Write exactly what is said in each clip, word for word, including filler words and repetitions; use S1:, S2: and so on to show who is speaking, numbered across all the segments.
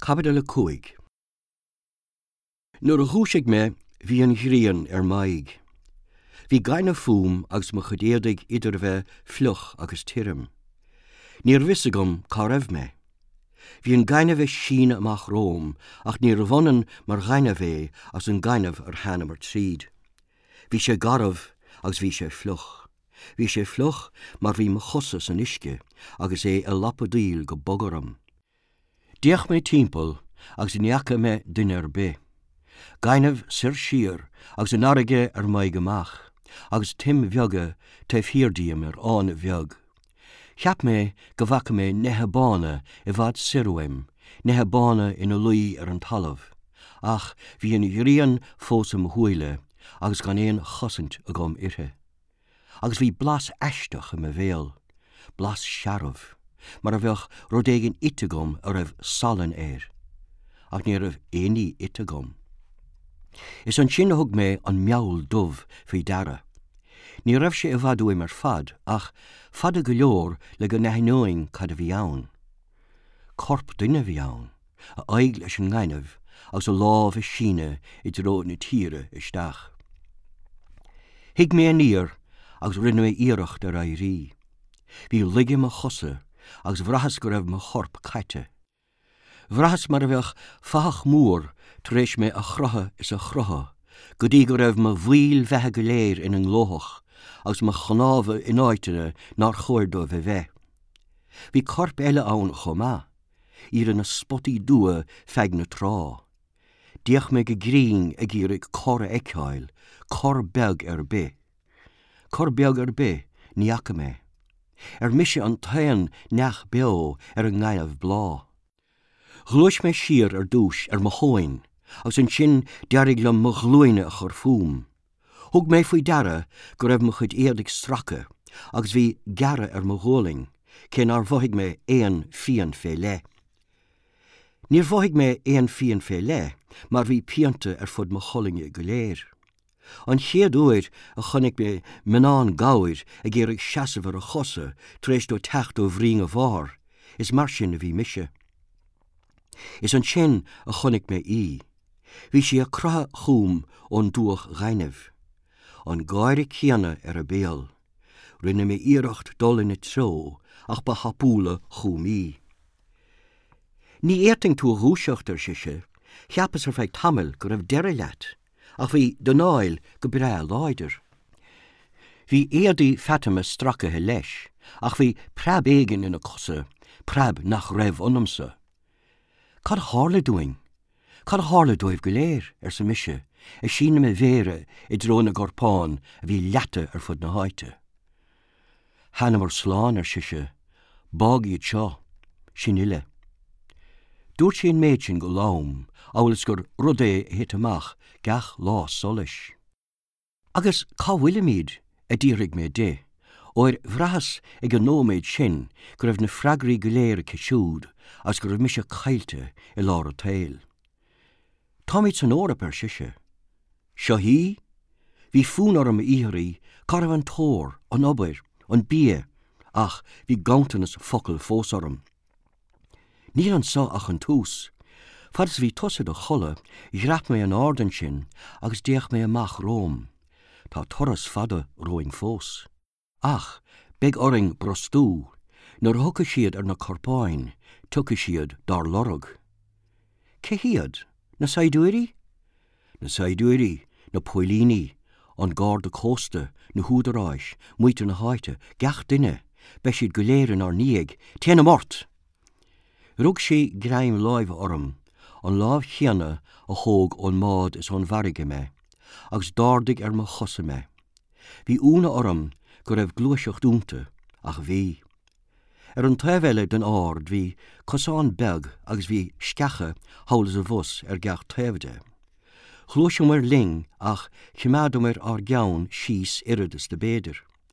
S1: Chabad le cúig. Nuair a chúisigh me, bhí an ghrian ar maig. Bhí gaine fúm agus mo chudéadaigh idir bheith fluch agus tirim. Níor vise gom cá raibh me. Bhí an gaine bheith síne amach róm, ach níor bhanan mar gaine bheith as an gaineh ar cheanna mar tríd. Bhí sé garabh agus bhí sé fluch. Bhí sé fluch mar bhí mo chosa san isce agus é a lappadíl go bogaram. Diach mé timppel agus neacha me duine ar be. Gaineh sir siar agus an airige ar maig amach, agus tim bheoga taobh hirdíam ar ána bheog. Cheap mé go bhacha mé nethe bána I bhad siruim, nethe bána ina luí ar an talamh. Ach bhí an ghrian fósam huaile agus gan éon chosint a gom ithe. Agus bhí blas eisteach am a bhéal, blas searamh, mar a bheoch rodéigin ite gom a raibh salan éir. Ach ní raibh éoní ite gom. Is an sin thug mé an meall dubh faoi dara. Ní raibh sé a bhadú mar fad, ach fada go leor le go neithnóing cad a bhí ann. Corp duine bhí ann, a aig leis an gaineh, agus a lámh is síne I dró na tíre isteach. Hiig mé an ír, agus rinne mé íireacht ar éirí. Bhí ligge mo chosa, agus bhrachas go raibh mo chorp caite. Bhrachas mar a bheoch fach mór tréis mé a chrotha is a chrotha, go dtí go raibh mo bhuiil bheithe go léir in an glóthach, agus mo chonábha in áitere nar chuirdó bheith bheith. Bhí corp eile ann chomá, ír na spotí dua feig na trá. Diach mé go grín ag írig cor eicáil, cor beag ar be. Cor beag ar be, níacha mé. Er mise an tain neach beo ar an gaineh blá. Ghlúis mé siar ar dúis ar mo hóin, agus an sin dearig le mo glúine a chur fúm. Thug mé faoi dara go raibh mo chud éardig stracha, agus bhí gearra ar mo ghóling, cén ar bmhaigh mé éon fian fé le. Níor bmhaigh mé éon fian fé le, mar bhí pianta ar fud mo cholinge go léir. An chéad uair a chonig mé menán gáir a géirigh seasamh ar a chosa tréis do techt ó bhrín a bhár, is mar sin a bhí mise. Is an sin a chonig mé í. Bhí sé a crotha chúm ón dúach gaineh. An gáire chéanna ar a béal. Rinne mé íireacht dul in a tró, ach ba hapúla chúm í. Ní éirting tú a rúiseachtar siise, cheapas ar feidh tamil go raibh deire leat, ach bhí donáil go breá láidir. Bhí éardaí fatama stracathe leis, ach bhí prab éigen ina cosa, prab nach raibh onamsa. Cad hála dúing? Cad hála dóibh go léir ar sa mise, a sína me bhéire I dró na gorpáin a bhí leata ar fud na háite. Hanna mar sláán ar siise, bág iad seo, sin ile. Dúirt sé an méid sin go lám, álas gur rud é hit amach gach lá solis. Agus cá bhuiile míad a dírig mé dé, óir bhrachas ag an nóméid sin go raibh na freagraí go léir cisiúd as go raibh mise cailte I lár a tail. Táid san órap ar siise. Seo hí, bhí fún orm a íorí, cá raibh an tóir, an obair, an bia, ach bhí gantanas focail fós orm. Níl an sa ach an tús. Fadas bhí tosad a chola, ghreap mé an ádan sin, agus déach mé amach róm. Tá toras fada roing fós. Ach, beg oring brostú, nuair thuca siad ar na corpáin, tuca siad dar lorug. Cé hiad? Na saidúirí? Na saidúirí, na poilíní, an gár de cósta, na húdaráis, muite na háite, gach duine, be siad go léirean ar níag, téna mort. Rug sé graim láimh orm, an láimh cheanna a thóg ón mád is an bharige me, agus dardig ar mo chosa me. Bhí úna orm go raibh glúiseach dúnta, ach bhí. Ar an taobhile den áard bhí cosán beg agus bhí sceacha hálas a bhus ar gach taobhde. Chlúiseam mar ling ach chimeadam ar ar geann síos iridas de béidir.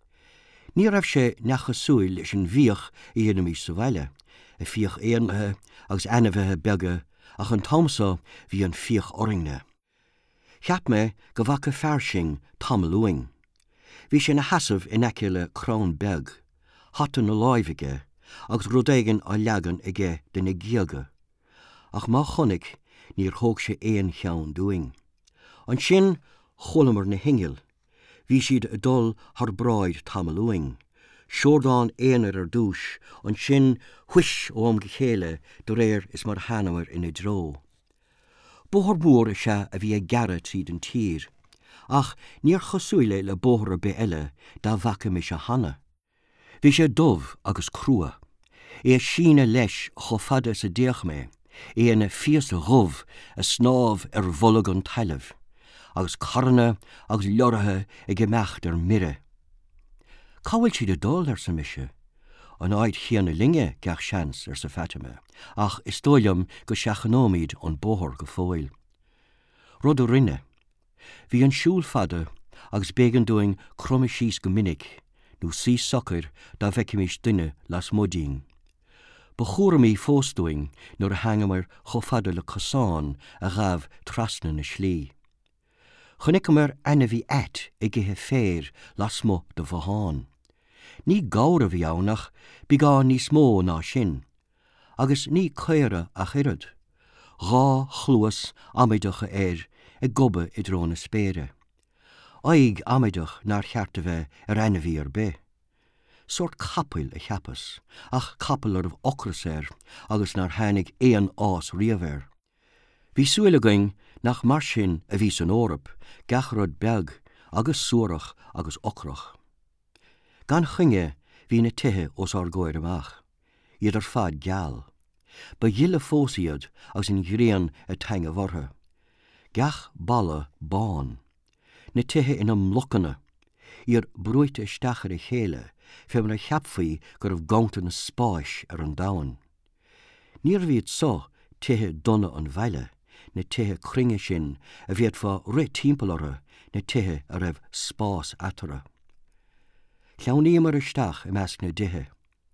S1: Ní raibh sé nechasúil leis an bhíoch I dhéanamí sa bhaile, a fíoch éanlathe agus anamhethe bege ach an tomsa bhí an fíoch oringne. Cheap me go bhacha fearsing tamlúing. Bhí sé na hasamh in aice le crán beg, hatan na láimhige, agus rudéigen a leagan ige den na giaga. ach má chonig níor thóg sé éon cheann dúing. An sin cholamar na hingil, hí siad a dul thar braid tamalúing. Seordáin éanaar ar dúis, an sin huis óam go chéile do réir is mar hanamar ina dró. Bóthar mór se a bhí a gearad tríd an tír, ach níor chosúile le bóthar a be eile dá bhacha me se hana. Bhí sé dómh agus crua, é sína leis cho fada sa déach mé, é ina fios a ghubh a snáb ar bholag an tailemh, agus carna agus leorathe i gmeacht ar mire. Cáhfuil siad a dul ar sa mise, an áid chéanna linge gach seans ar sa fatime, ach is tóilm go seachanómíd an bóthar go fóil. Rud ó rinne, hí an siúl fada agus bégan doing crumme síos go minic, nó sí soccer dá bheiceimís duine las modín. Ba chóra mí fóstóing nuair a hangamar cho fada le cosán a ghaf trasna na slí. Chunnicamar ana bhí et i githe fér las mo de bhaán. Ní gára bhí ánach bí gá níos mó ná sin, agus ní chéire a chirid. Gá chluas amaidecha éir i gobbe i dróna spére. Aig amaideach nar chearta bheith ar ana bhí ar be. Sort capil a cheapas, ach capil ar ochras éir, agus nar hánig éan ás riamhéir. Bhí suaile going nach mar sin a bhí san órap, gachrod beg, agus suarach agus ochrach. Gan chunge hí na tithe os ar góir amach, iad ar fad geal. Ba dhile fósiad agus in gréan a teanga bhartha. Gach balla bán. Na tithe in am lochanna, iad brúite stachar i chéile, fe mar a cheapfaí gur bh gangta na spáis ar an dain. Níor bhíad so tithe donna an bhaile, na tithe cringe sin a bhíad fá ri timpalara na tithe a raibh spás atara. Cheannaí mar isteach i measc na dithe.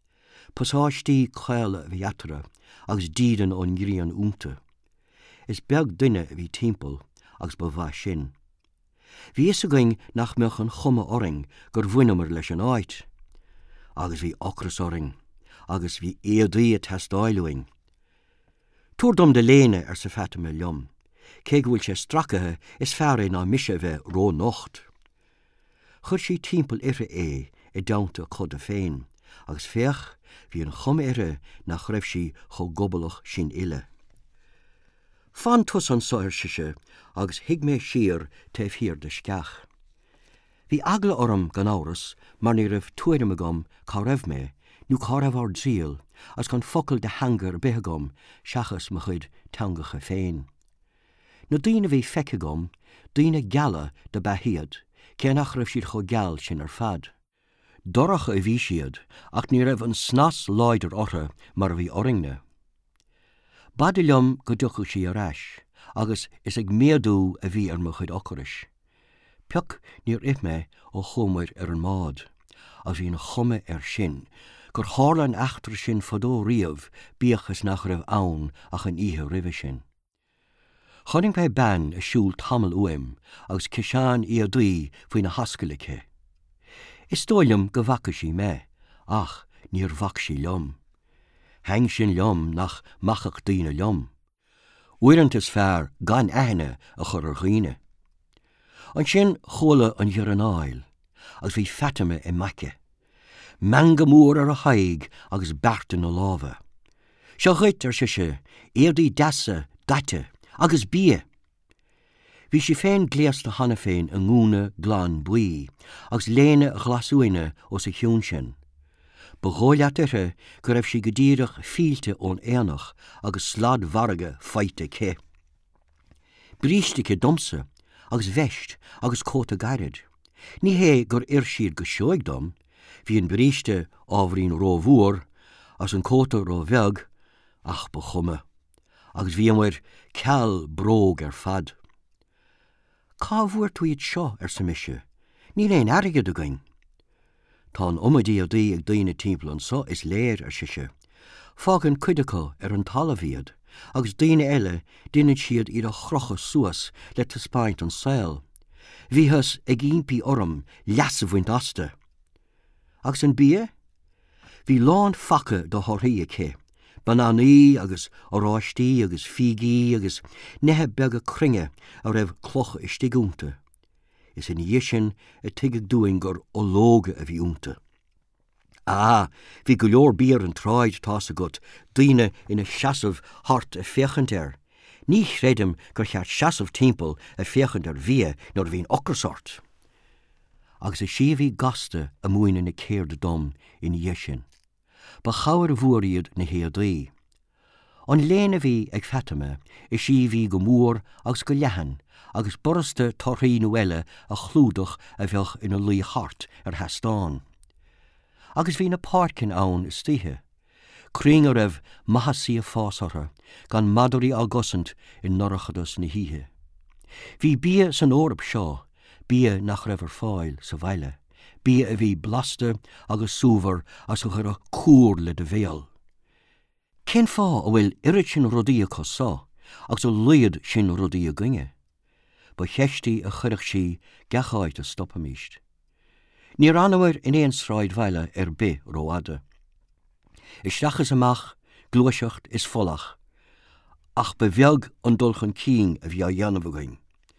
S1: Pasáistí chaile bhí atara agus dídan ón gríon únta. Is beag duine a bhí timpal agus ba bha sin. Bhí is a going nach meach an chumme oring gur bhuiinamar leis an áit. Agus bhí ochras oring, agus bhí éadaí a testáiluing. Túr dom de léine ar sa fatime liom, cé bhfuil sé stracathe is fearré ná mise bheith ró nocht. Chur sí timppel ire é i daanta chud a féin, agus féach hí an chum ire nach raibh sí cho gobalach sin ile. Fan tus an soir siise agus hiig mé siar taobh hir de sceach. Bhí agla orm gan áras mar ní raibh tuairime gom cá raibh mé, nú cá raibh ár díal, as gan focail de hangar bethe gom seachas mo chuid teangacha féin. Na daoine bhí feice gom, daoine geala de behiad, cé nach raibh siad cho geal sin ar fad. Dorach a bhí siad, ach ní raibh an snas láidir ortha mar bhí oringne. Badilum go ducha sí ar ais, agus is ag méadú a bhí ar mo chuid ocaris. Peach níor ithme ó chomair ar an mád, a bhí na chumme ar sin, gur hálan achtar sin fadó riamh bíochas nach raibh ann ach an ihe ribhe sin. Choning bheith ban a siúl tamil uim, agus ciseán í a dí faoin na hascailiche. Is tóilm go bhaca sí me, ach níor bhac sí liom. Hang sin liom nach machach daoine liom. Uirant is fearr gan aithne a chur ar ghuine. An sin chola an dhear an áil, agus bhí fatime i maice. Manga mór ar a haig agus berta na láha. Seo chuit ar siise, éadaí deasa, daite, agus bia. Bhí si féin gléas na hana féin an ngúna glán buí, agus léine a glasúine ó sa chiún sin. Begóileat ire go raibh si go díreach fílte ón éanach agus slad varige feite cé. Brístice domsa, agus veist agus cóta gairid. Ní hé gur ir siad go seoig dom, hí an bríste ábhrín rómhúr, as an cóta ró bheag, ach ba chumme, agus bhí muir ceall bróg ar fad. Cá bhuair tú iad seo ar sa mise, ní réon airige do gain. Tá an umadí a dí ag daoine timppla an so is léir ar siise. Fágan cuideacha ar an talmhaíad, agus daoine eile duine siad iad a chrocha suas le taspáint an saoil. Bhíthas ag ímpí orm leasamhaint asta. Agus an bia? Bhí lán facha do thorthaí cé, Bananaí agus óráistí agus figaí agus nethe bega cringe a raibh cloch istí únta. Is in dhéisin a tuigh dúing gur ólóga a bhí únta. Ah, hí go leor bíar an tráid tá a gut, daoine ina seasamh hart a féchant ar. Ní chréidim gur cheart seasamh timpeall a féchant ar bhí nóir bhín ocrasort. Agus is si bhí gasta a muoine na céir de dom in dhéisin. Ba chabhar a bhuaíad na héadaí. An léana bhí ag fetame is si bhí go mór agus go lehan, agus borasta torthaí nuile a chlúdach a bheoch ina lí hart ar heastáin. Agus bhí na páircin ann is tithe. Cring a raibh maithasí a fásartha, gan madarí agusant in norrachadas na híthe. Bhí bia san órab seo, bia nach raibh ar fáil sa bhaile, bia a bhí blasta agus súvar as go chur a cúr le de bhéal. Cén fá a bhfuil irid sin rudaí a cosá, agus a luiad sin rudaí a gunge. Ba cheistí a chuireach si gacháid a stoppamíist. Ní anhair in éon sráid bhaile ar be róada. Is seachas amach, glúiseacht is follach, ach be bheag an dulchan cín a bhí a dhéanamh.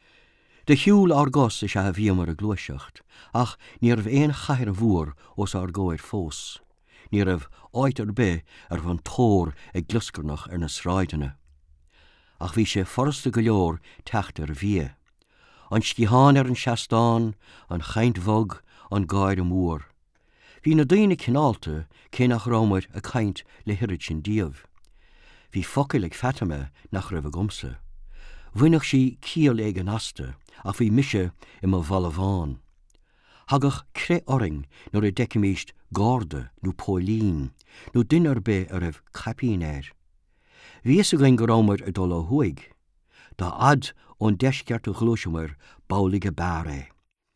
S1: De hiúil argos is a bhíamar a glúiseacht, ach ní raibh éon chaithir a bhuair os argóir fós. Ní raibh áit ar be ar bhan tór ag gluscarnach ar na sráidena. Ach bhí sé forsta go leor techt ar bhí. An sciáin ar an seastáin, an chaint bhog, an gáir a mór. Bhí na daoine cinálta cé nach rámid a chaint le hirid sin díobh. Bhí focail ag fetame nach raibh a gomsa. Bhuineach si cíal ag an asta, ach bhí mise i mo bhalamháin. Hagach cré oring nuair a deicimíist gáda nó pólín, nó duine be a raibh capín air. Bhí is a ghain go rámid a dul ó thuig. Tá ad ón deisceart a glúisimir bálaigh a báré.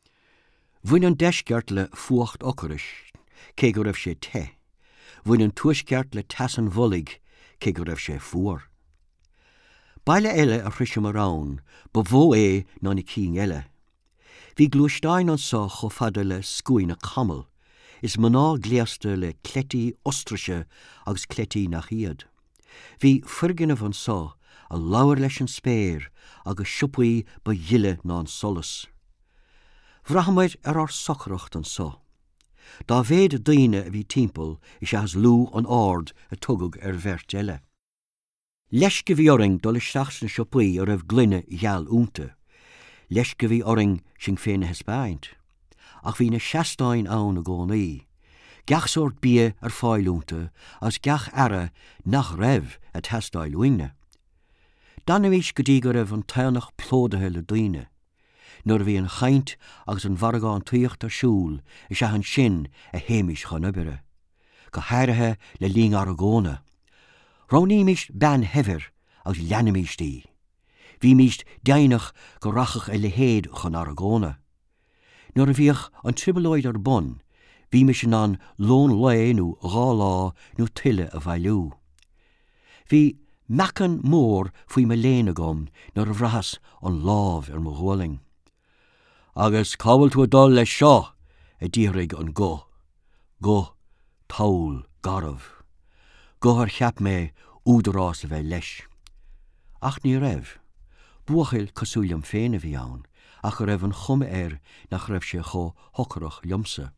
S1: Bhuiin an deisceart le fuacht ocaris, cé go raibh sé te. Bhuiin an tuaisceart le tasan bhulig, cé go raibh sé fuair. Baile eile a chrisim arán, ba bhó é ná na cín eile. Bhí glúisteáin an sa cho fada le scuin na camel, is maná gléasta le clétí ostraise agus clétí nach iad. Bhí firginna an sa a láir leis an spéir agus siupaí ba dhiile ná an solas. Bhrahamid ar ar socracht an sa. Dá bhéad daoine a bhí timpeall is as lú an ard a tugad ar bheirt eile. Leis go bhí oring dul isteach na siupaí ar raibh glunne gheall únta. Leis go bhí oring sin féna hespáint. Ach bhí na seastáin ann a gcónaí. Gach sort bia ar fáilúnta as gach ara nach raibh a testáil uine. Danna bhís go dtí go raibh an teannach plódathe le daoine. Nuair bhí an chaint agus an bhargáin tuíocht arsúl is an sin a héimiis chun ibire. Go háirithe le líon aragóna. Róní míist ben hever agus leanamíistí. Bhí míist déanach go rachach e le héad chun aragóna. Nuair a bhíoch an tribalóid ar bon, bhí me sin an lón le nó gá lá nó tuile a bhailú. Bhí mecan mór faoi me léana gom nuair a bhrahas an lámh ar mo ghualing. Agus cabhail tú a dul le seo a ddíraigh an go. Go, taul, garmh. Go ar cheap mé údarrás a bheith leis. Ach ní raibh. Buachail cosúliam féin a bhí ann, ach raibh an chum air nach raibh sé cho hocarach liomsa.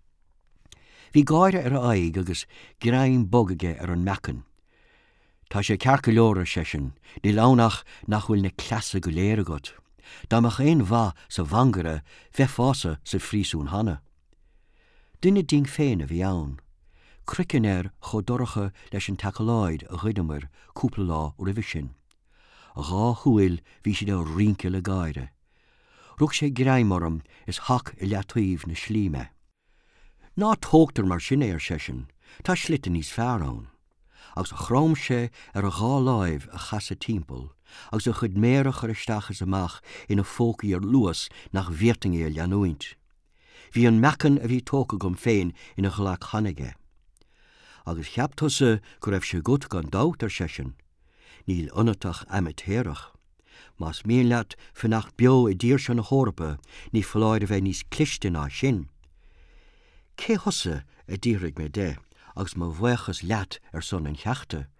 S1: Bhí gáire ar a aig agus girainn bogaige ar an mecan. Tá sé cearca leora sé sin, ní lánach nach bhfuil na clasa go léir agat. Dámach éon bha sa bhangara bheith fása sa phrísún hana. Duine ding féin a bhí ann. Cricin air chodorcha leis an tacaláid a chuidimir cúpla lá ó ribh sin. A gá thuil bhí si de rince le gaiire. Rug sé gréimmarm is hach i leataíomh na slíme. Ná tógtar mar sin éir sé sin, tá slite níos fearrán. Agus a chrám sé ar a gá láimh a chasa timpeall, agus a chud méire chu istachas amach ina fócaí ar luas nach bhirting é leanúint. Bhí an mecan a bhí tóca gom féin ina ghlach hanige. Agus cheaptusa go raibh sé gut gan dátar sé sin, níl onatach amatéireach. Mas míon leat fannacht bio i ddír se na hórpa ní fláid a bheith níos cliste ná sin. Cé thosa a ddíraigh mé dé, agus má bhuachas leat ar son an cheachta,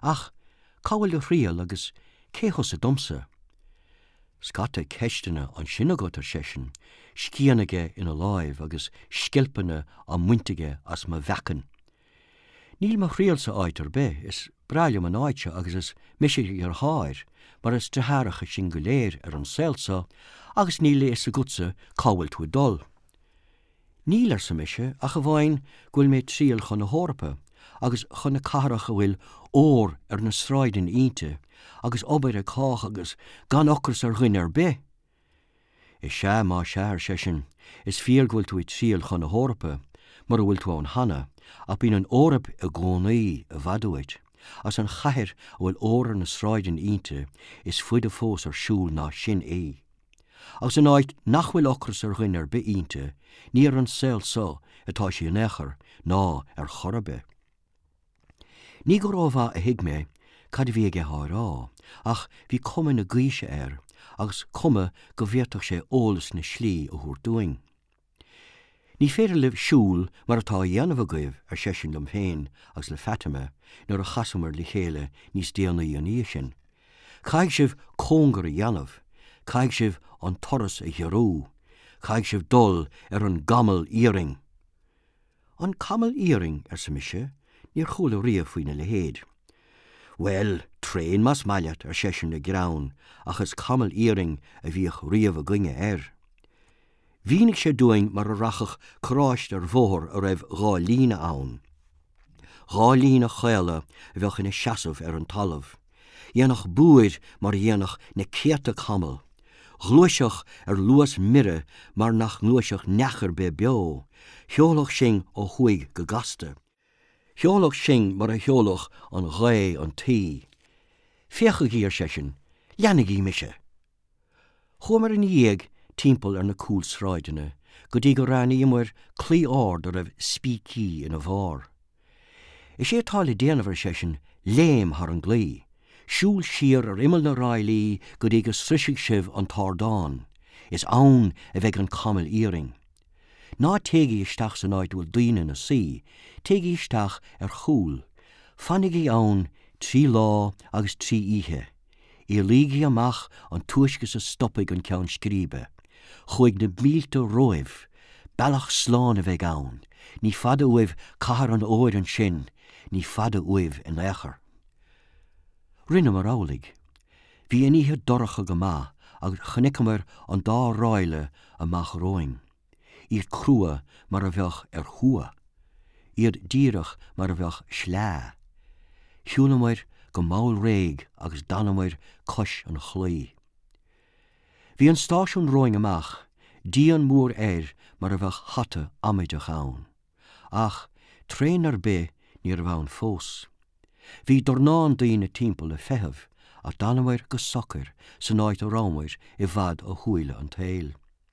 S1: Ach, cáil le rial agus céchos a domsa. Scata ceistena an sinna go tar sesin, scianige ina láimh agus skilpanna an muintige as ma bhecan. Níl ma rial sa áitar be, is brailum an áite agus is misig ar háir, mar is treharacha sin go léir ar an selsa, agus níl is a gutsa cáil tú dul. Níl ar sa mise a go bhhain gúil mé tríal chun na hórpa, agus chun na carach a bhfuil ór ar na sráidin ínte, agus obair a cách agus gan ochras ar ghuine ar be. Is sé má sé ar sesin, is fial gúil tú i tríal chun na hórpa, mar a bhfuil tú an hana, a bín an órap a gcónaí a bhadúid, as an chathir a bhfuil ór ar na sráidin ínte is fuid a fós ar siúl ná sin é. Agus an áit nach bhfuil ochras ar ghuine ar be ínte, ní ar an sel so atá sé an éair ná ar chorbe. Ní go rábha a hiig mé cad bhí ag rá, ach bhí cumann na gcuise air, agus cuma go bhhéartach sé ólas na slí a thuair dúing. Ní féidir libh siúl mar atá dhéanamh a gaibh ar sesin dom féin agus le Fatima nuair a chasamar le chéile níos déanaí an íos sin. Caig sibh cóngar a dhéanamh, caig sibh an toras a dhearú, caig sibh dul ar an gamal íring. An camal íring ar sa mise níor chúla riamh faoine le héad. Well, tréin mas maileat ar sesin na grán, ach is camal íring a bhíoch riamh a gcuine air. Bhínig sé dúing mar a rachach chráist ar bhór a raibh gá lína ann. Gá lína chéile a bheoch ina seasamh ar an talamh. Dhéanach búir mar dhéanach na céata camal. Gluiseach ar luas mire mar nach gluiseach nechar be beo. Cheolach sin ó chuig go gasta. Cheolach sin mar a cheolach an ghé an tí. Fécha gí ar sesin, leannig í mise. Chomar in dhéag timppel ar na cúl sráidine, go dtí go ranna imar clí áard a raibh spící ina bhár. Is sé tála déanamh ar sesin léim thar an glí, siúl siar ar imil na ráilí go dtí go srisig sibh an tardáin, is ann a bheith an camal íring. Ná téigi isteach san áid bhfuil daoine na sí, téigi isteach ar chúl, fannig í ann trí lá agus trí ihe, i lígi amach an tuaisgus a stoppig an ceann scríbe, chuig na mílte roimh, bellach sláán a bheith ann, ní fada uibh cahar an óid an sin, ní fada uibh an éair. Rinne mar álig, bhí in ihe doracha go má agus chnicamar an dá ráile amach roing. Iad crua mar a bheoch ar chua, iad díirech mar a bheoch slá. Siúlamuir go máil réig agus danamuir cos an chlí. Bhí an stáisiún roing amach, dí an mór air mar a bheoch chatte amide chaun. Ach, tréin ar be níor bhain fós. Bhí dornáin daoine timppel le feitheamh, a danamuir go socair san áit a rámuir i bhd a chuile an tail.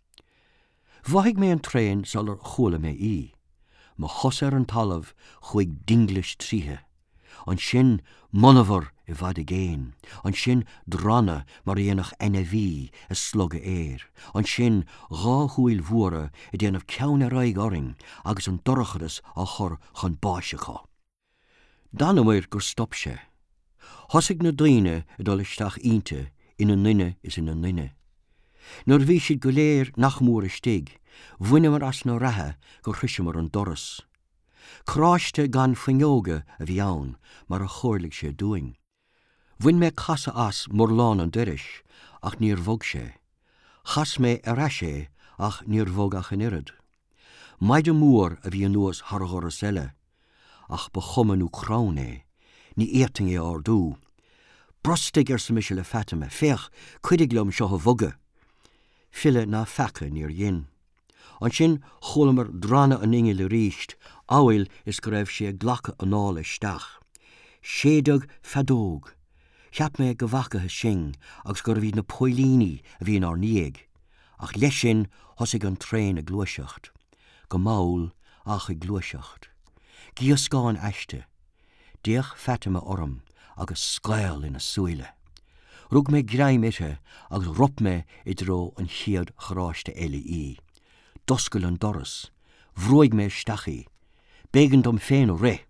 S1: Bhaigh mé an tréin sal ar chola mé í, má chos ar an talamh chuig dinglis tríthe, an sin monahar i bhd a géin, an sin dranna mar dhéanach ena bhí a slug a éir, an sin gá chuil mhuara i déanamh ceann a raig oring agus an dorcharas a chur chun báisecha. Danamuir gur stop sé. Thosig na daoine a dul isteach ínte ina nine is ina nine. Nuair bhí siad go léir nach mór istig, bhuine mar as na rathe go chriise mar an doras. Chráiste gan fainneoga a bhí ann mar a chóirlig sé dúing. Bhuine mé casa as mór lán an deiris, ach níor bhog sé. Chas mé ar sé ach níor bhog ach an irid. Maid a mór a bhí an nuas thar a selle, ach ba chumanú crán é, ní éirting é ardú. Brostig ar sa mise le Fatima, féach cuidig lom seo a bhoga. Fille na fecha níor dhin. An sin cholamar drana an inge le ríist, áil is go raibh sé ghlacha an ála isteach. Séadog fadóg. Cheap mé go bhacathe sin agus gur bhí na poilíní a bhíon ar níag, ach leis sin thosig an tréin a gluiseacht, go máil ach i gluiseacht. Gí scáin eiste, déach Fatima orm agus scail ina suile. Rug mé graim ite agus rop mé i dró an chiad chráiste eile í. Doscail an doras, bhróig mé stachaí, bégan dom féin ó ré,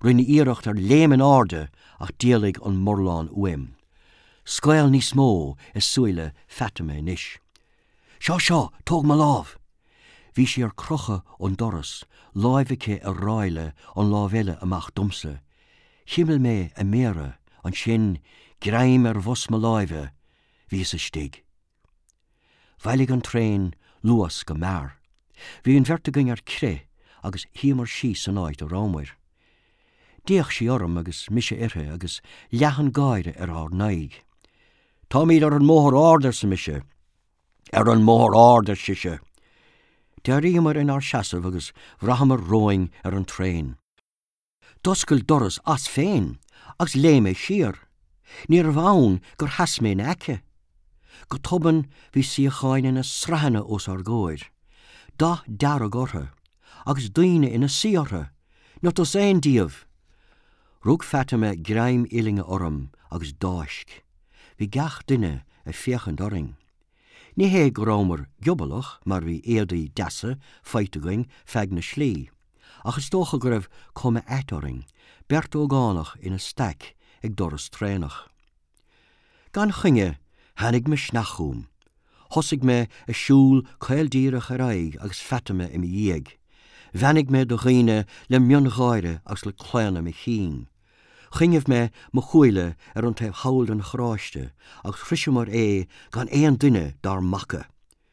S1: rinne íirecht ar léman áde ach díalig an morlán uim. Scoil ní smó is suile Fatima nish. Seo seo, tóg ma láv. Bhí sé ar crocha ón doras, láimhice a ráile an lábheile amach dumsa. Chimmel mé a mére an sin graim ar bhos ma láimhe, bhí sa stig. Bheilig an tréin luas go mar. Bhí an vertiging ar cré agus hímar síos an áit a rámhair. Díoch sí orm agus mise irthe agus leachan gaire ar ár naig. Tá míad ar an móthar árdar sa mise, ar an móthar árdar siise. Dearíomar in ár seasamh agus bhrahamar róing ar an tréin. Doscail doras as féin, agus léime siar. Níor bhain gur hasméin aice. Go toban bhí siacháin ina srahanna os ar góir. Da dar a gortha, agus daoine ina siartha, not os éon díomh. Rúg Fatima graim ilinge orm agus dáisc. Bhí gach duine a fiochan doring. Ní hé grámar giobalach mar bhí éadaí deasa feitagaing feag na slí. Agus tócha go raibh cuma étoring, bert ógánach ina staic ag doras trénach. Gan chinge hanig me snachúm. Hosig me a siúl caildíirech a raig agus Fatima im dhéag. Bhanig me do ghiine le miongáire agus le chléanna me chin. Chingeh me mo chuile ar an taobh hauld an chráiste, agus chrisimar é gan éon duine dar macha.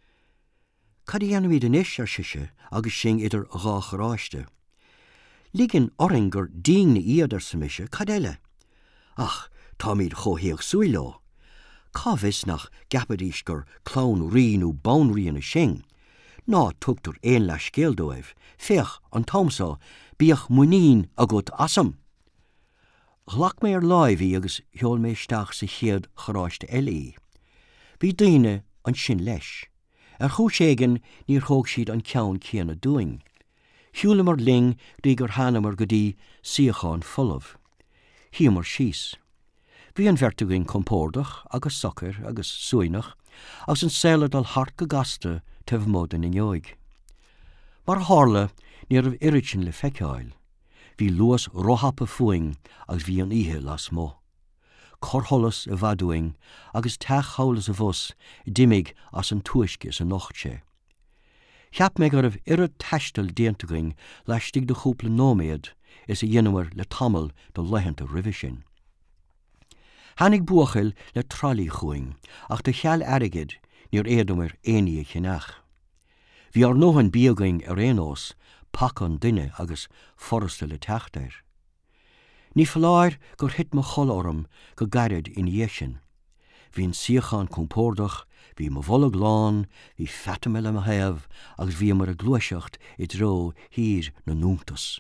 S1: Cad í anmid an isis ar siise agus sin idir gá chráiste. Lígin oring gur dín na iad ar sa mise, cad eile? Ach, tá míad chóthaíoch súiló. Cá vis nach gapadís gur clán rianú bán rianna sin. Ná tugtar éon leis scéaldóibh, féach an tomsá bíoch muín a gut asam. Ghlach mé ar láimhí agus heol mé isteach sa chéad chráiste eile. Bhí daoine an sin leis. Ar chúségan níor thóg siad an ceann céanna dúing. Thiúla mar ling dí gur hanamar go dtí siacháin fullmh. Thiamar síos. Bhí an vertiging compórdach agus socair agus suainach agus an saoile dal hart go gasta taobh mód in neoig. Mar hála níor bh iritin le feiceáil. Bhí luas rothapa fuing agus bhí an ihe las mó. Cortholas a bhadúing agus teach hálas a bhus dimig as an tuaisce sa nochtse. Cheap me gur bh irid teistal déantagaing leistigh do chúpla nóméad is a dhéanamar le tamil do leihananta ribhe sin. Hannig buachil le tralí chuing ach de cheall airigid níor éadamar éí chinach. Bhí ar nóhan bíagaing ar éós pak an duine agus forrasta le teachtair. Ní fláir gur hit mo chollorm go gairid in dhéisin. Bhín siachan compórdach, bhí mo bholag lán, bhí Fatima le mo heamh agus bhí mar a gluiseacht i dro hír na núntas.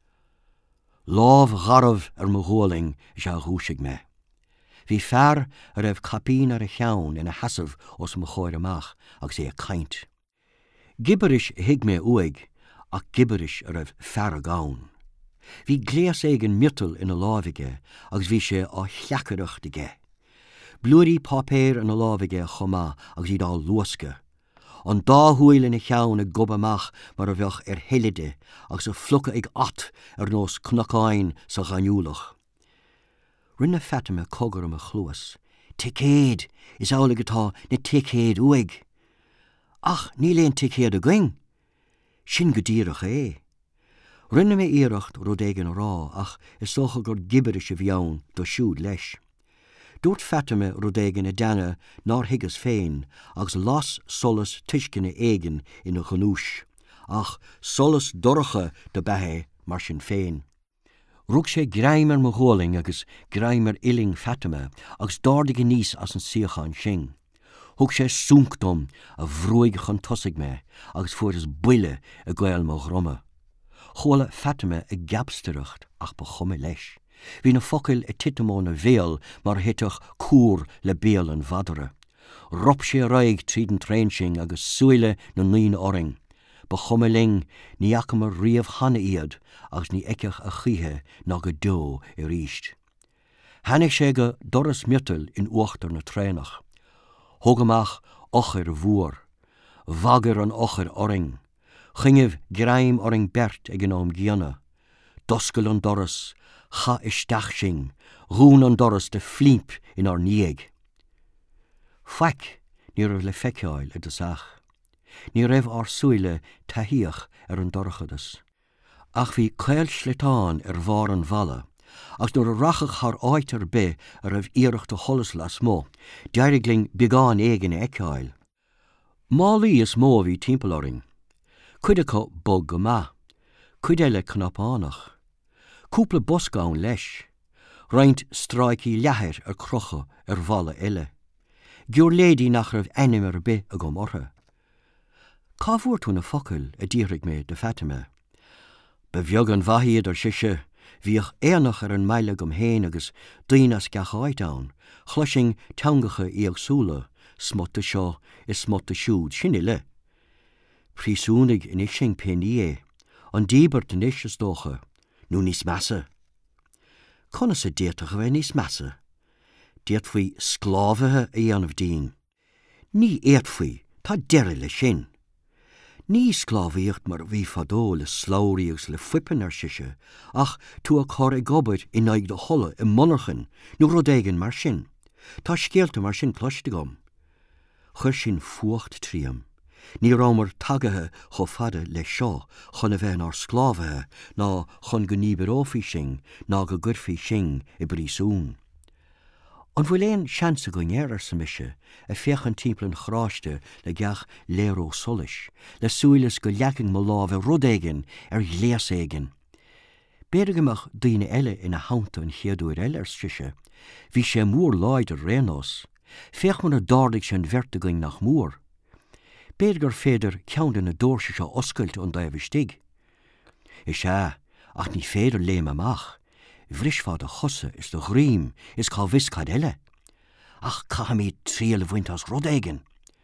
S1: Lámh gharmh ar mo ghualing is a dhúsigh me. Bhí fearr a raibh capín ar a cheann ina hasamh os mo chóir amach agus é a caint. Gibberish hiig mé uig ach gibberish a raibh fearr a gán. Bhí gléas éigen mutal ina láimhige agus bhí sé á cheacaireachtaige. Blúirí papéir ina láimhige chomá agus iad á luasca. An dáhuail ina cheann a gob amach mar a bheoch ar heilide agus a flucha ag at ar nós cnocáin sa ghaniúlach. Rinne Fatima cogur am a chluas. Ticéad is ála gotá na ticéad uig. Ach, ní léon ticéad a going. Sin go díreach é. Rinne mé iirecht rodégan rá ach is socha gur gibberish a bheann do siúd leis. Dúirt Fatima rodégan a dana nar higas féin agus las solas tuiscinna éigen ina ghanúis. Ach, solas dorcha de bethe mar sin féin. Rúg sé graimar mo ghualing agus graimar iling Fatima agus dáirdige níos as an siachan sin. Thug sé súnctom a bhróig chun tosig me agus fuair is buile a ghail mo ghroma. Chola Fatima a gabsteireacht ach ba chumme leis. Bhí na focail a titamón a bhéal mar hitach cúr le béal an bhadara. Rop sé raig tríd an trénsing agus suile na níon oring. Ba chumme ling ní acamar riamh hana iad agus ní eiceach a chithe ná go dó i ríist. Hannig sé go doras mutal in uachtar na trénach. Thugamach ochir bhuar, vagar an ochir oring. Chingeh graim oring bert ag an óm gianna. doscail an doras, cha isteach sin, rún an doras de flimp in ar nieg. Faic ní raibh le feiceáil a dosach. Ní raibh ar súile tahiach ar an dorchadas. Ach bhí cail slitáin ar bhar an bhalla, ach nuair a rachach haar áit ar be a raibh iireachta cholas las mó, deirigling begáin éigen eiceáil. Málaí is mó bhí timpeolaring. Cuideacha bog go ma, cuideile cnapánach. Cúpla boscáin leis. Roint stráicí leathair ar crocha ar bhalla eile. Gior lédí nach raibh enim ar be a go mortha. Cá bhuair tú na focail a dírig mé de Fatima. Ba bheag an bhaíad ar siise, bhíoch éanach ar an meile gom héin agus daoine sceáid ann, chluising teangacha íag súla, smota seo is smota siúd sin ile. Prísúnig in ising penní é, an díbert in is is dócha, nú níos measa. Conna sa déatach bheith níos measa. Déat faoi sclávathe a dhéanamh dín. Ní éad faoi, tá deire le sin. Ní sclávaíocht mar bhí fadó le slóiríogus le fipan ar siise, ach tú a chor i gobaid in aig do chola i monarchan, nó rodéigen mar sin. Tá scéalta mar sin cloiste gom. Chur sin fuacht tríam. Ní rámar tagathe cho fada le seo, chun a bheith ar sclávathe, ná chun go níbar ófaí sin, ná go gurfaí sin i brísún. An bhfuil éon seansa go ngear ar sa mise, a féchan timplan chráiste le geach léró solis, le súilas go leacing mo lábh rudéigen ar gléas éigen. Béidirgamach daoine eile ina haanta an chéadúir eile ar siise, bhí sé mór láid ar rénós, féach man a dádaigh sin vertigaing nach mór. Béidir féidir ceann na dóirse seo oscailt an daibh stig. Is sé, ach ní féidir léim amach. Bhrisfád a chosa is do ghriim is cá viscad eile. Ach caitham í tríal a bhaintas rodéigen.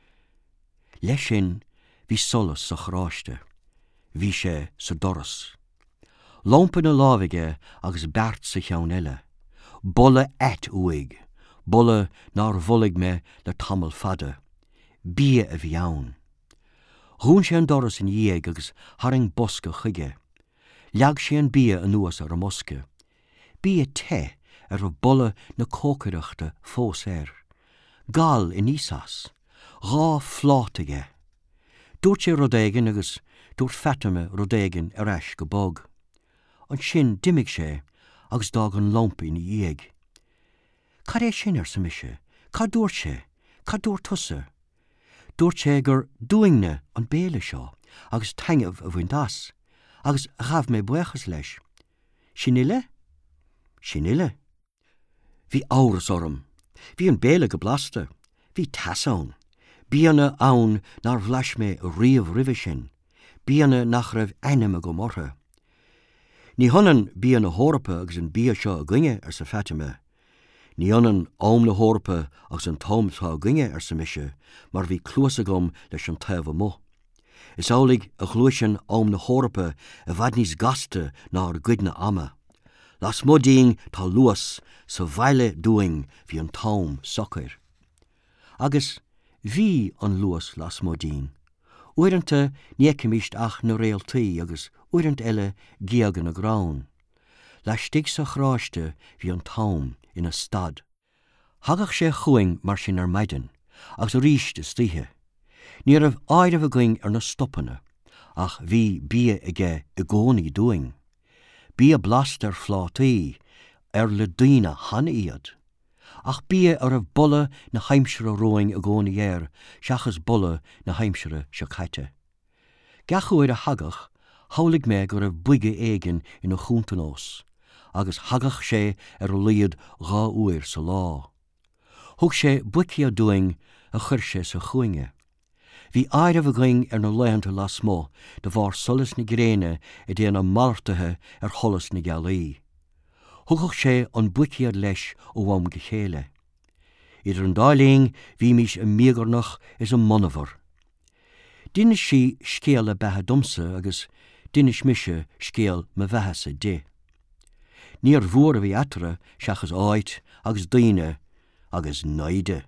S1: Leis sin bhí solas sa chráiste, bhí sé sa doras. Lompa na lábhaige agus beart sa cheann eile. Bolle et uig, bolle nar bhullaigh me le tamil fada. Bí a bhí ann. Rún sé an doras in dhéag agus haring bosca chuige. Leag sé an bí a nuas ar a mosca. Bí a te ar a bolle na cócaireachta fós air. Gal in ísas, rá flátaige. Dúirt sé rodéigen agus dúirt Fatima rodéigen ar eis go bog. An sin dimig sé agus dag an lompa in dhéag. Cad é sin ar sa mise? Cad dúirt sé? Cad dúirt tusa? Dúirt sé gur dúingne an béle seo agus taingemh a bhain das, agus raf mé buchas leis. Sin ile? Sin ile. Bhí áras orm, bhí an béle go blasta, bhí tasán, bíanna ann nar bhleis mé riamh ribh sin, bíanna nach raibh enim a go mortha. Ní honan bíanna hórpa agus an bí seo a gcuine ar sa Fatima. Ní honan ám na hórpa agus an támtá a gcuine ar sa mise, mar bhí clúasa gom leis an taobh mó. Is álaigh a chluisin ám na hórpa a bhaid níos gasta ná ar gcuidna ama. Las modíing tá luas sa bhaile dúing hí an tám socair. Agus bhí an luas las modíing. Uiranta nécimist ach na réaltaí agus uirant eile giagan na grán. Leis stig sa chráiste hí an tám ina stad. Hagach sé chuing mar sin ar maidin, agus a ríiste stíthe. Ní raibh áirimh a going ar na stoppanna, ach bhí bí aige i gcónaí dúing. Bí a blast ar flátaí, ar le daoine hana iad. Ach bí ar a bolle na heimsere roing a gcónaí air, seachas bolle na heimsere se caite. Gachuir a hagach, hálaigh mé gur raibh buige éigen ina chúntanós, agus hagach sé ar líad gá uair sa lá. Thug sé buici a dúing a chur sé sa chuinge. Bhí áirimh a going ar na leihananta las mó de bhar solas na gréine i déana martathe ar cholas na gealaí. Thugach sé an buiciad leis ó bham go chéile. Idir an dáilíing bhí mis a míogarnach is an monahar. Duine si scéal a bethe domsa agus duine smise scéal me bheithesa dé. Níor mhuar a bhí atra seachas áit agus daoine agus naide.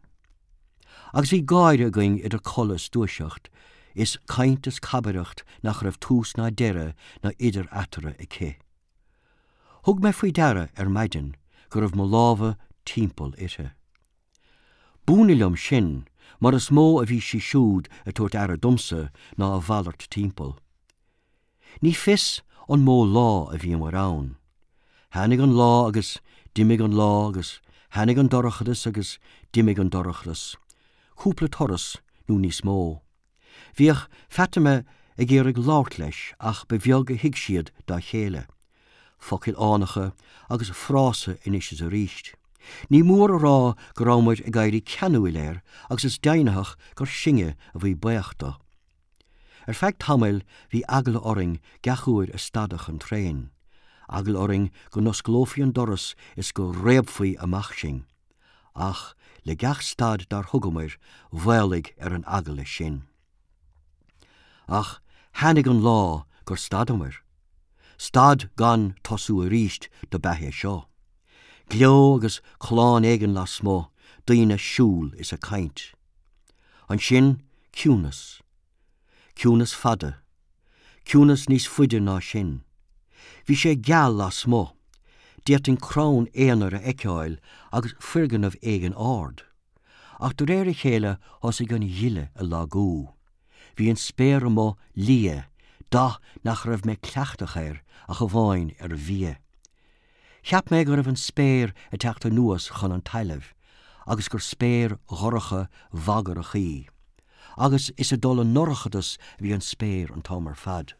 S1: Agus bhí gáire a going idir colas dúiseacht is caintas cabaireacht nach raibh tús na deire na idir atra i cé. Hug me faoi dara ar maidin, gur raibh mo lábha timpeall ite. Búnilum sin, mar is mó a bhí si siúd a tuairt ara dumsa ná a bhallart timpeall. Ní fis an mó lá a bhí mar ann. Hannig an lá agus dimig an lá agus hannig an dorachdas agus dimig an dorachdas. Cúpla toras nú níos mó. Bhíoch fatime a ggéirigh láirt leis ach be bheag a hiig siad dá chéile. Focail ánacha agus frása inis is a ríist. Ní mór a rá go rámuid a gaiirí ceanúil léir agus is dainethach gur singe a bhí beachta. Ar feicth tamil bhí agla oring gachúir a stadach an tréin. Agla oring go nosglófií an doras is go réabfaí amach sin. Ach, le gach stad dar thugamir bhhaillig ar an agla sin. Ach, hannig an lá gur stadamir. Stad gan tosú a ríist do bethe seo. Gleo agus chláán éigen las mó, daoine siúl is a caint. An sin, ciúnas. Ciúnas fada. Ciúnas níos fuide ná sin. Bhí sé geall las mó. Diet in crán éanar a eiceáil agus firganmh éigen ard. Ach do réir a chéile os i gan dhiile a lágú. Bhí an spéir mó lia, da nach raibh me cleachtachéir a go bháin ar bhí. Cheap mé gur raibh an spéir a teachta nuas chun an taileh, agus gur spéir ghorracha vagar a chi. Agus is a dul an norchadas bhí an spéir an támar fad.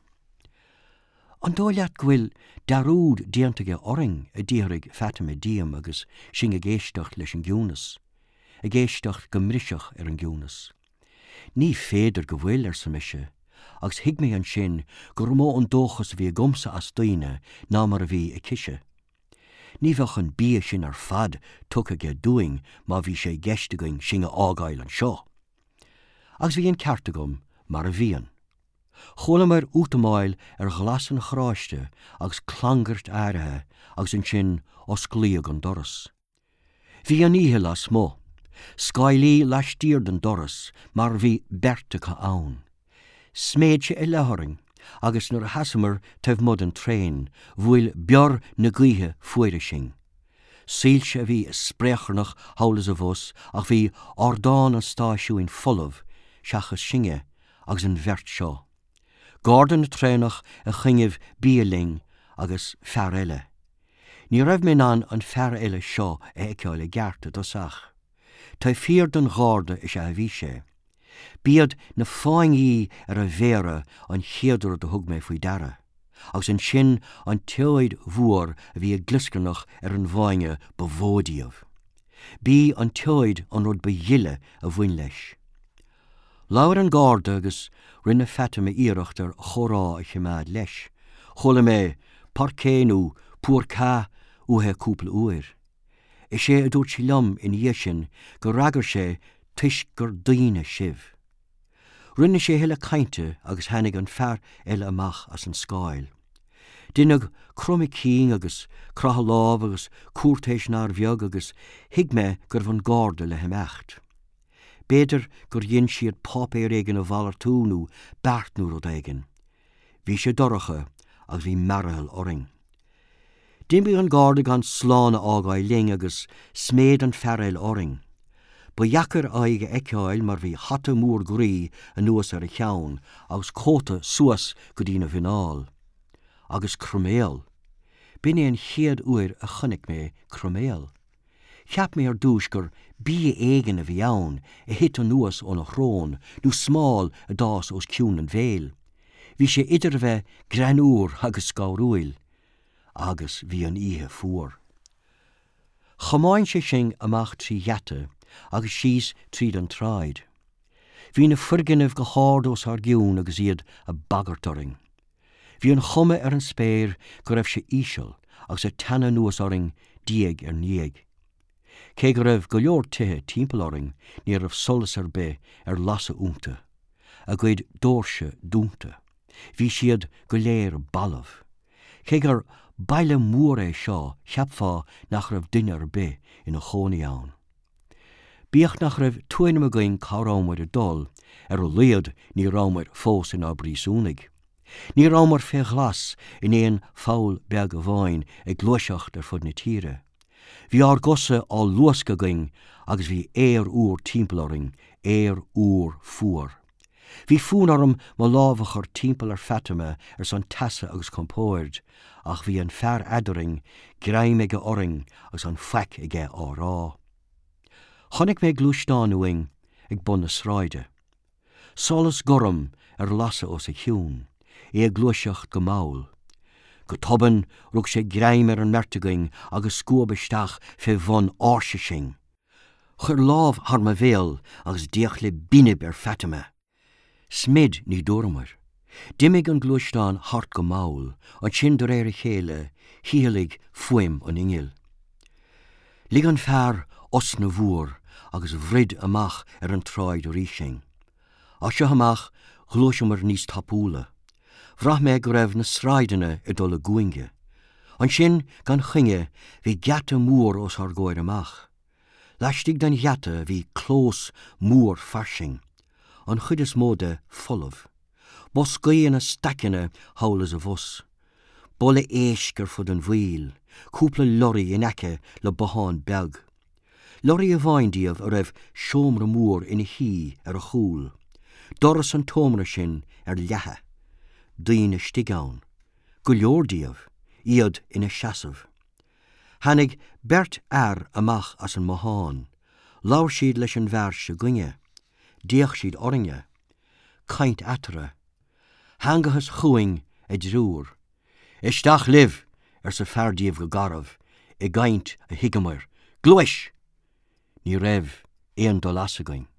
S1: An dóileat ghuiil darúd diantaige oring a dírig fatime díam agus sin a géisteach leis an gúnas. A géisteach go mriseach ar an gúnas. Ní féidir go bhfuil ar sa mise, agus hiig mé an sin gur mó an dóchas bhí gomsa as daoine ná mar a bhí a cise. Ní bheach an bí sin ar fad tucha ge dúing má bhí sé geisteagaing sin a ágáil an seo. Agus bhí an ceartagum mar a bhíon. Chola mar útamáil ar glas an chráiste agus clangart áirithe agus an sin os glíag an doras. Bhí an ihe las mó. Scailí leistíir den doras mar bhí bertacha ann. Sméid se i leharing agus nuair hasamar taobh mud an tréin bhfuil bear na gaotha fuaire sin. Síl se bhí spréacharnach hálas a bhos ach bhí ordáin an stáisiúin folamh seachas singe agus an bheirt seo. Gádan na trénach a chingimh bíaling agus fear eile. Ní raibh mé ná an fear eile seo a eiceáil i gcearta dosach. Tá fíor den gáda is a bhí sé. Bíad na fáingí ar a bhéra an chéadúir do thug mé faoi dara, agus an sin an teoid mhuar a bhí a gliscannach ar an bhainge bhódíomh. Bí an teoid an rud ba dhiile a bhain leis. Láir an gáda agus rinne fatime íirecht ar chorá a chiméad leis, chola mé parcéanú púrcá uthe cúpla uair. Is sé a dúirt sí lom in dhéisin go ragar sé tuis gur daoine sibh. Rinne sé heile cainte agus hanig an fear eile amach as an scáil. Dinneag crumig cín agus crotha láb agus cuairtéis nar bheag agus hiig me gur bhan gáda le haimecht. Béidir gur dhéon siad pápéir éigen a bhalar túnú beartnú rud éigen. Bhí sé doracha agus bhí marthal oring. Dimbí an gáda gan sláánna ágáil ling agus sméad an fearil oring. Ba dhechar aige eiceáil mar bhí hata múr gorí a nuas ar a cheann agus cóta suas go dtína bhináil. Agus cruméal. Bine an chiad uair a chunig mé cruméal. Cheap mé ar dúis gur bí éigen a bhí ann a hit an nuas ón a chrón, nú smáil a dás os ciún an bhéil. Bhí sé idir bheith granúr agus scáúil. Agus bhí an ihe fuair. Chamáin sé sin amach trí dhete, agus síos tríd an tráid. Bhí na firginmh go hádos ar giún agus iad a bagartoring. Bhí an chumme ar an spéir go raibh sé íseal agus a tanna nuas oring diag ar níag. Cé go raibh go leor tithe timpeall oring ní raibh solas ar bé ar lasa únta, a gcuid dóirse dúnta. Bhí siad go léir ballamh. Cé gur baile mór é seo cheapfá nach raibh duine ar bé ina chónaí ann. Bíoch nach raibh tuaine a going cárámid a dul ar a léad ní rámid fós in á brísúnig. Ní rámar fé glas in éon fáil beag a bháin ag gluiseacht ar fud na tíre. Bhí ar gosa á luasca going agus bhí éar úr timpplaring, éar úr fuair. Bhí fún orm má lábhachar timppla ar Fatima ar san tasa agus compóid, ach bhí an fear adaring, graim ige oring agus an feic ige á rá. Chonig mé glúisteán uing ag bun na sráide. Solas gorum ar lasa os a hiún, é ag glúiseacht go máil. Go toban rug sé graim ar an mertegaing agus scuabaisteach fé bhon áse sin. Chur láb har ma bhéal agus diach le binib ar Fatima. Smid ní dormar. Dimig an glúisteán hart go máil, an sin do réir a chéile, híalig fuim an ingil. Lig an fear os na bhúr agus bhrid amach ar an tráid o rísing. As se amach glúisimar níos tapúla. Bhrach mé go raibh na sráidena i dul a guinge. An sin gan chinge hí gata múr os ar góir amach. Leistig den gata hí clós múr farsing. An chud is móda folamh. Bos gaíana stacina haulas a bhus. Bolle éisgur fud an bhíl, cúpla lorí in ece le baháin beag. Lorí a bhaindíomh a raibh siomra múr ina hí ar a chúl. Doras an tómra sin ar lethe. Daoine stigán. Go leordíomh, iad ina seasamh. Hannig bert air amach as an moháin. Laur siad leis an bhar se gunge. Diach siad oringe. Caint atara. Hangahas chuing a drúr. Isteach liv ar sa fardíomh go garabh, i gaint a higamar. Gluis! Ní raibh éon do lasagain.